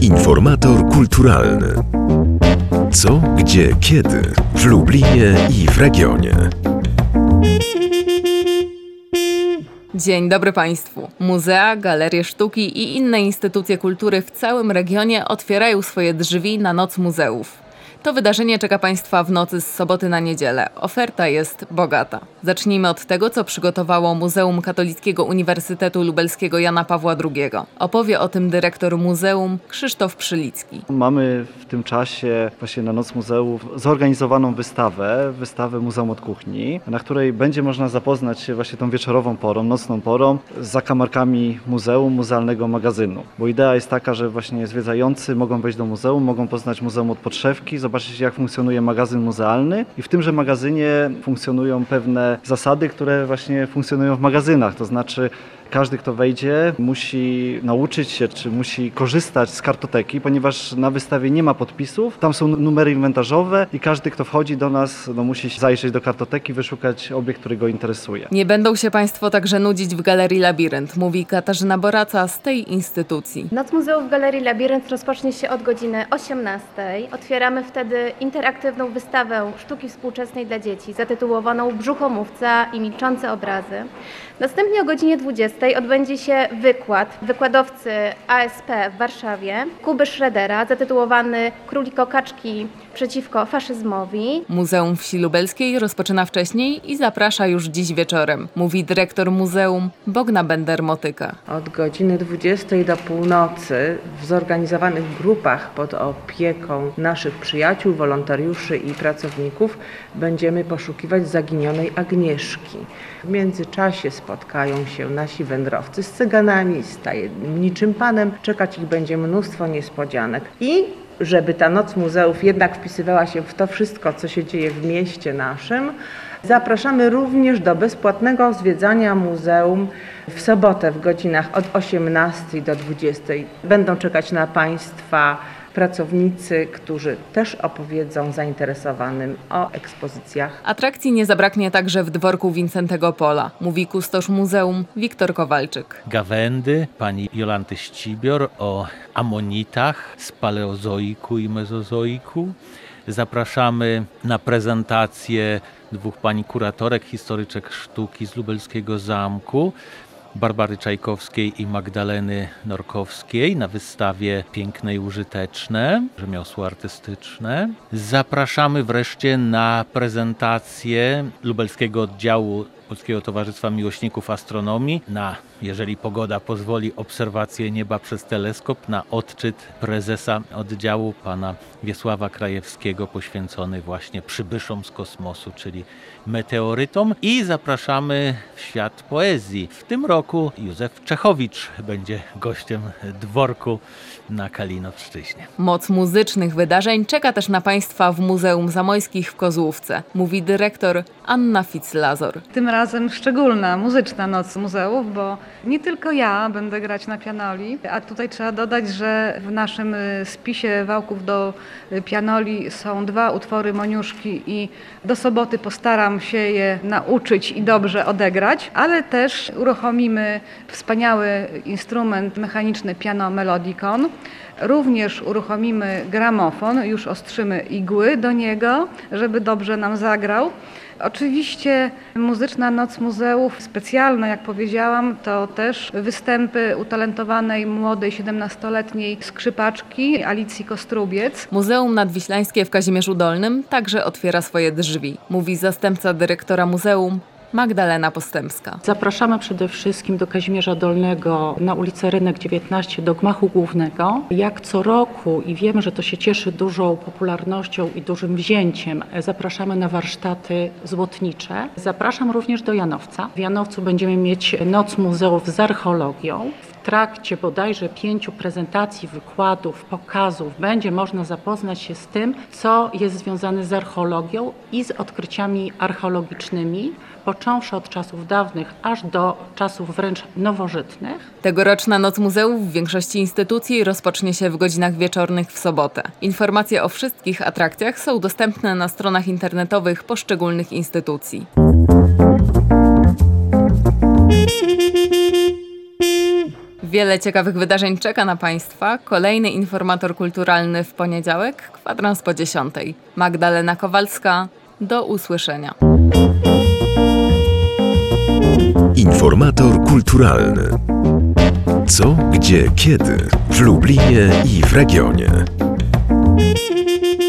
Informator kulturalny. Co, gdzie, kiedy w Lublinie i w regionie. Dzień dobry Państwu. Muzea, galerie sztuki i inne instytucje kultury w całym regionie otwierają swoje drzwi na Noc Muzeów. To wydarzenie czeka Państwa w nocy z soboty na niedzielę. Oferta jest bogata. Zacznijmy od tego, co przygotowało Muzeum Katolickiego Uniwersytetu Lubelskiego Jana Pawła II. Opowie o tym dyrektor muzeum Krzysztof Przylicki. Mamy w tym czasie właśnie na Noc Muzeów zorganizowaną wystawę Muzeum od Kuchni, na której będzie można zapoznać się właśnie tą wieczorową porą, nocną porą z zakamarkami muzeum, muzealnego magazynu. Bo idea jest taka, że właśnie zwiedzający mogą wejść do muzeum, mogą poznać muzeum od podszewki, zobaczyć jak funkcjonuje magazyn muzealny i w tymże magazynie funkcjonują pewne zasady, które właśnie funkcjonują w magazynach, to znaczy każdy, kto wejdzie, musi nauczyć się, czy musi korzystać z kartoteki, ponieważ na wystawie nie ma podpisów. Tam są numery inwentarzowe i każdy, kto wchodzi do nas, musi zajrzeć do kartoteki, wyszukać obiekt, który go interesuje. Nie będą się Państwo także nudzić w Galerii Labirynt, mówi Katarzyna Boraca z tej instytucji. Noc Muzeów w Galerii Labirynt rozpocznie się od godziny 18. Otwieramy wtedy interaktywną wystawę sztuki współczesnej dla dzieci, zatytułowaną Brzuchomówca i milczące obrazy. Następnie o godzinie 20 odbędzie się wykład wykładowcy ASP w Warszawie, Kuby Schroedera, zatytułowany Królikokaczki przeciwko faszyzmowi. Muzeum Wsi Lubelskiej rozpoczyna wcześniej i zaprasza już dziś wieczorem, mówi dyrektor muzeum Bogna Bender-Motyka. Od godziny 20 do północy w zorganizowanych grupach pod opieką naszych przyjaciół, wolontariuszy i pracowników będziemy poszukiwać zaginionej Agnieszki. W międzyczasie spotkają się nasi wędrowcy z cyganami, z tajemniczym panem. Czekać ich będzie mnóstwo niespodzianek. I żeby ta Noc Muzeów jednak wpisywała się w to wszystko, co się dzieje w mieście naszym, zapraszamy również do bezpłatnego zwiedzania muzeum w sobotę w godzinach od 18 do 20. Będą czekać na Państwa pracownicy, którzy też opowiedzą zainteresowanym o ekspozycjach. Atrakcji nie zabraknie także w dworku Wincentego Pola, mówi kustosz muzeum Wiktor Kowalczyk. Gawędy pani Jolanty Ścibior o amonitach z paleozoiku i mezozoiku. Zapraszamy na prezentację dwóch pani kuratorek, historyczek sztuki z lubelskiego zamku, Barbary Czajkowskiej i Magdaleny Norkowskiej na wystawie Piękne i użyteczne, rzemiosło artystyczne. Zapraszamy wreszcie na prezentację lubelskiego oddziału Polskiego Towarzystwa Miłośników Astronomii na, jeżeli pogoda pozwoli, obserwację nieba przez teleskop, na odczyt prezesa oddziału pana Wiesława Krajewskiego poświęcony właśnie przybyszom z kosmosu, czyli meteorytom. I zapraszamy w świat poezji. W tym roku Józef Czechowicz będzie gościem dworku na Kalinowszczyźnie. Moc muzycznych wydarzeń czeka też na Państwa w Muzeum Zamojskich w Kozłówce, mówi dyrektor Anna Fitz-Lazor. Tym razem szczególna, muzyczna Noc Muzeów, bo nie tylko ja będę grać na pianoli, a tutaj trzeba dodać, że w naszym spisie wałków do pianoli są 2 utwory Moniuszki i do soboty postaram się je nauczyć i dobrze odegrać, ale też uruchomimy wspaniały instrument mechaniczny piano Melodicon. Również uruchomimy gramofon, już ostrzymy igły do niego, żeby dobrze nam zagrał. Oczywiście muzyczna Noc Muzeów, specjalna jak powiedziałam, to też występy utalentowanej młodej 17-letniej skrzypaczki Alicji Kostrubiec. Muzeum Nadwiślańskie w Kazimierzu Dolnym także otwiera swoje drzwi, mówi zastępca dyrektora muzeum Magdalena Postępska. Zapraszamy przede wszystkim do Kazimierza Dolnego na ulicę Rynek 19 do gmachu głównego. Jak co roku i wiemy, że to się cieszy dużą popularnością i dużym wzięciem, zapraszamy na warsztaty złotnicze. Zapraszam również do Janowca. W Janowcu będziemy mieć Noc Muzeów z archeologią. W trakcie bodajże 5 prezentacji, wykładów, pokazów będzie można zapoznać się z tym, co jest związane z archeologią i z odkryciami archeologicznymi, począwszy od czasów dawnych aż do czasów wręcz nowożytnych. Tegoroczna Noc Muzeów w większości instytucji rozpocznie się w godzinach wieczornych w sobotę. Informacje o wszystkich atrakcjach są dostępne na stronach internetowych poszczególnych instytucji. Wiele ciekawych wydarzeń czeka na Państwa. Kolejny informator kulturalny w poniedziałek, kwadrans po 10. Magdalena Kowalska, do usłyszenia. Informator kulturalny. Co, gdzie, kiedy w Lublinie i w regionie.